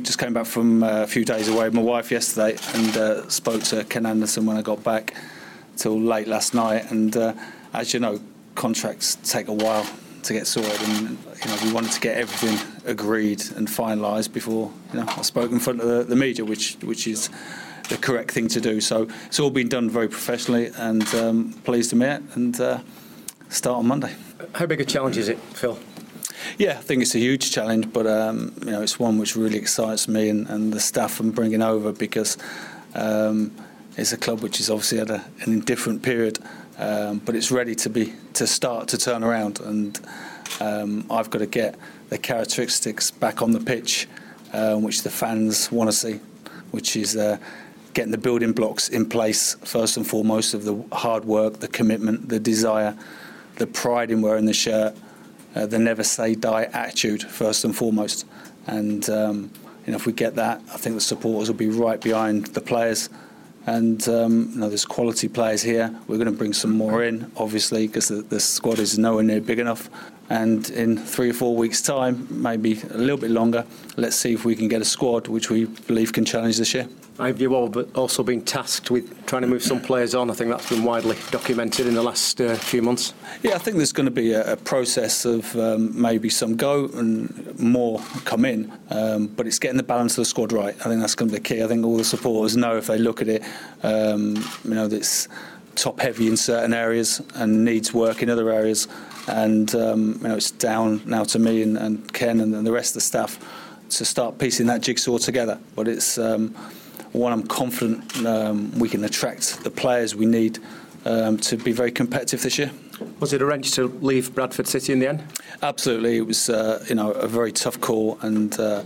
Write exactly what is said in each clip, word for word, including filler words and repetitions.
just came back from uh, a few days away with my wife yesterday, and uh, spoke to Ken Anderson when I got back till late last night. And uh, as you know, contracts take a while to get sorted, and you know we wanted to get everything agreed and finalised before you know I spoke in front of the, the media, which which is the correct thing to do. So it's all been done very professionally, and um, pleased to meet and uh, start on Monday. How big a challenge is it, Phil? Yeah, I think it's a huge challenge, but um, you know it's one which really excites me and, and the staff I'm bringing over, because um, it's a club which is obviously at a, an indifferent period, um, but it's ready to be to start to turn around, and um, I've got to get the characteristics back on the pitch, uh, which the fans want to see, which is uh, getting the building blocks in place first and foremost of the hard work, the commitment, the desire, the pride in wearing the shirt. Uh, the never say die attitude first and foremost, and um, you know if we get that, I think the supporters will be right behind the players, and um, you know there's quality players here. We're going to bring some more in, obviously, because the, the squad is nowhere near big enough. And in three or four weeks' time, maybe a little bit longer, let's see if we can get a squad which we believe can challenge this year. Have you all but also been tasked with trying to move some players on? I think that's been widely documented in the last uh, few months. Yeah, I think there's going to be a, a process of um, maybe some go and more come in, um, but it's getting the balance of the squad right. I think that's going to be the key. I think all the supporters know if they look at it, um, you know, that it's top heavy in certain areas and needs work in other areas. And um, you know, it's down now to me and, and Ken and, and the rest of the staff to start piecing that jigsaw together. But it's um, one I'm confident um, we can attract the players we need um, to be very competitive this year. Was it arranged to leave Bradford City in the end? Absolutely, it was uh, you know a very tough call, and uh,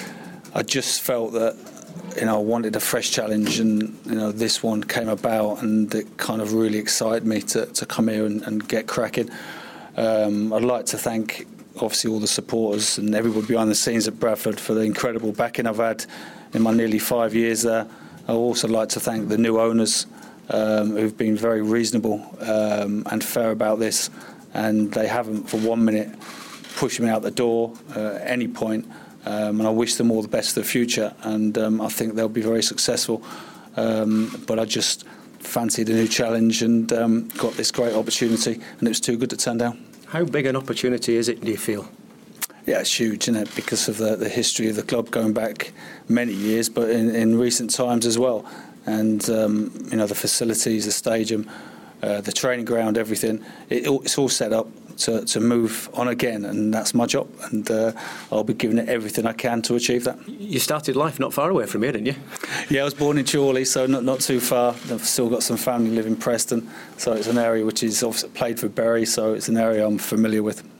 I just felt that you know I wanted a fresh challenge, and you know this one came about, and it kind of really excited me to, to come here and, and get cracking. Um, I'd like to thank obviously all the supporters and everybody behind the scenes at Bradford for the incredible backing I've had in my nearly five years there. I'd also like to thank the new owners um, who've been very reasonable um, and fair about this, and they haven't for one minute pushed me out the door uh, at any point, um, and I wish them all the best for the future, and um, I think they'll be very successful, um, but I just fancied a new challenge and um, got this great opportunity, and it was too good to turn down. How big an opportunity is it, do you feel? Yeah, it's huge, isn't it? Because of the, the history of the club going back many years, but in, in recent times as well. And, um, you know, the facilities, the stadium, uh, the training ground, everything, it, it's all set up to, to move on again, and that's my job. And uh, I'll be giving it everything I can to achieve that. You started life not far away from here, didn't you? Yeah, I was born in Chorley, so not, not too far. I've still got some family live in Preston, so it's an area which is obviously played for Bury, so it's an area I'm familiar with.